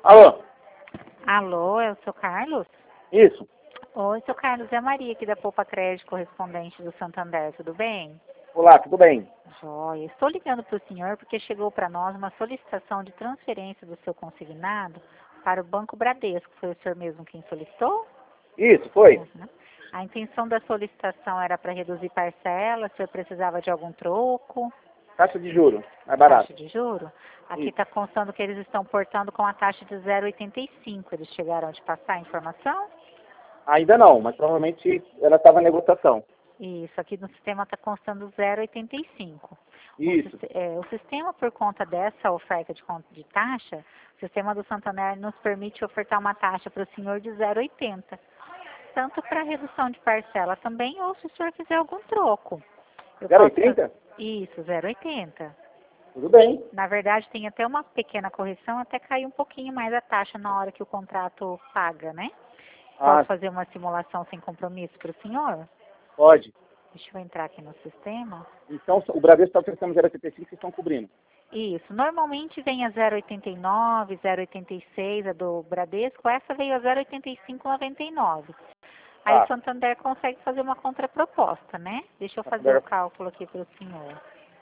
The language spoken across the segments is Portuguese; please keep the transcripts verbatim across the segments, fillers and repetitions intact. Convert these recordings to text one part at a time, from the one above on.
Alô? Alô, é o seu Carlos? Isso. Oi, seu Carlos, é a Maria aqui da Poupa Crédito, correspondente do Santander, tudo bem? Olá, tudo bem? Joia. Estou ligando para o senhor porque chegou para nós uma solicitação de transferência do seu consignado para o Banco Bradesco. Foi o senhor mesmo quem solicitou? Isso, foi. Uhum. A intenção da solicitação era para reduzir parcelas, o senhor precisava de algum troco? Taxa de juro, mais barato. Taxa de juro? Aqui Isso. está constando que eles estão portando com a taxa de zero vírgula oitenta e cinco. Eles chegaram a te passar a informação? Ainda não, mas provavelmente ela estava em negociação. Isso, aqui no sistema está constando zero vírgula oitenta e cinco. O, Isso. siste- é, o sistema, por conta dessa oferta de, con- de taxa, o sistema do Santander nos permite ofertar uma taxa para o senhor de zero vírgula oitenta. Tanto para redução de parcela também, ou se o senhor quiser algum troco. Eu zero posso oitenta? fazer- Isso, zero vírgula oitenta. Tudo bem. Na verdade, tem até uma pequena correção, até cair um pouquinho mais a taxa na hora que o contrato paga, né? Ah, Posso fazer uma simulação sem compromisso para o senhor? pode. Deixa eu entrar aqui no sistema. Então, o Bradesco está oferecendo zero vírgula oitenta e cinco, vocês estão cobrindo. Isso, normalmente vem a zero vírgula oitenta e nove, zero vírgula oitenta e seis, a do Bradesco, essa veio a zero vírgula oitenta e cinco, noventa e nove. Aí o Ah, Santander consegue fazer uma contraproposta, né? Deixa eu fazer o Santander- cálculo aqui para o senhor.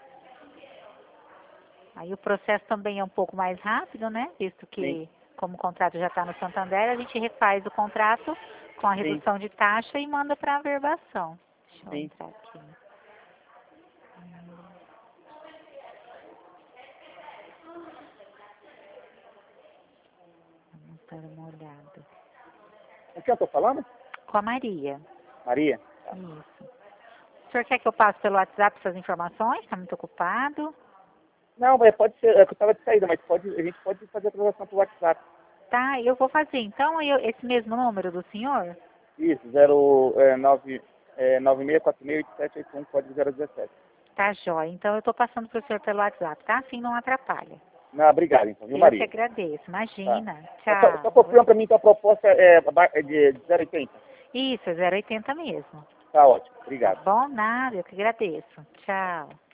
Aí o processo também é um pouco mais rápido, né? Visto sim, que, como o contrato já está no Santander, a gente refaz o contrato com a sim, redução de taxa e manda para a averbação. Deixa eu sim. entrar aqui. Vamos dar uma olhada. O que eu estou falando? Com a Maria. Maria? Isso. O senhor quer que eu passe pelo WhatsApp essas informações? Está muito ocupado? Não, mas pode ser, é que eu estava de saída, mas pode, a gente pode fazer a transação por WhatsApp. Tá, eu vou fazer. Então, eu, esse mesmo número do senhor? Isso, zero, é, nove, é, nove seis quatro seis oito sete oito um, código zero dezessete. Tá, jóia. Então, eu estou passando para o senhor pelo WhatsApp, tá? Assim não atrapalha. Não, obrigado, então, viu, Eu que Maria? agradeço. Tá. Imagina. É Só, só Tchau. confirma para mim, então, a proposta é, é de zero vírgula oitenta. Isso, é zero vírgula oitenta mesmo. Tá ótimo, Tá obrigado. bom? Nada, eu que agradeço. Tchau.